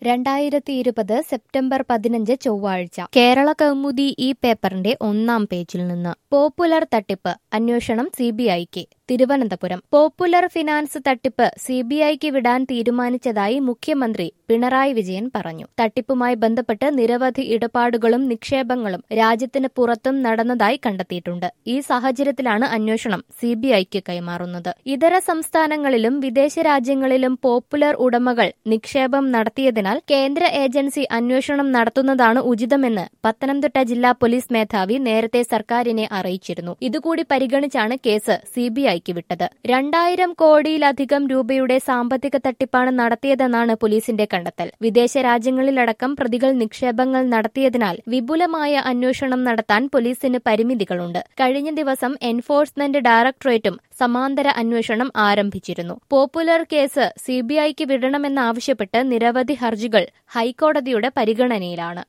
2020 September 15 ചൊവ്വാഴ്ച കേരള കൗമുദി ഈ പേപ്പറിന്റെ 1-ാം പേജിൽ നിന്ന് പോപ്പുലർ തട്ടിപ്പ് അന്വേഷണം സിബിഐക്ക്. തിരുവനന്തപുരം പോപ്പുലർ ഫിനാൻസ് തട്ടിപ്പ് സിബിഐക്ക് വിടാൻ തീരുമാനിച്ചതായി മുഖ്യമന്ത്രി പിണറായി വിജയൻ പറഞ്ഞു. തട്ടിപ്പുമായി ബന്ധപ്പെട്ട് നിരവധി ഇടപാടുകളും നിക്ഷേപങ്ങളും രാജ്യത്തിന് പുറത്തും നടന്നതായി കണ്ടെത്തിയിട്ടുണ്ട്. ഈ സാഹചര്യത്തിലാണ് അന്വേഷണം സിബിഐക്ക് കൈമാറുന്നത്. ഇതര സംസ്ഥാനങ്ങളിലും വിദേശ രാജ്യങ്ങളിലും പോപ്പുലർ ഉടമകൾ നിക്ഷേപം നടത്തിയതിനാൽ കേന്ദ്ര ഏജൻസി അന്വേഷണം നടത്തുന്നതാണ് ഉചിതമെന്ന് പത്തനംതിട്ട ജില്ലാ പോലീസ് മേധാവി നേരത്തെ സർക്കാരിനെ അറിയിച്ചിരുന്നു. ഇതുകൂടി പരിഗണിച്ചാണ് കേസ് സിബിഐക്ക് വിട്ടത്. 2000 കോടിയിലധികം രൂപയുടെ സാമ്പത്തിക തട്ടിപ്പാണ് നടത്തിയതെന്നാണ് പോലീസിന്റെ കണ്ടെത്തൽ. വിദേശ രാജ്യങ്ങളിലടക്കം പ്രതികൾ നിക്ഷേപങ്ങൾ നടത്തിയതിനാൽ വിപുലമായ അന്വേഷണം നടത്താൻ പോലീസിന് പരിമിതികളുണ്ട്. കഴിഞ്ഞ ദിവസം എൻഫോഴ്സ്മെന്റ് ഡയറക്ടറേറ്റും സമാന്തര അന്വേഷണം ആരംഭിച്ചിരുന്നു. പോപ്പുലർ കേസ് സിബിഐക്ക് വിടണമെന്നാവശ്യപ്പെട്ട് നിരവധി ഹർജികൾ ഹൈക്കോടതിയുടെ പരിഗണനയിലാണ്.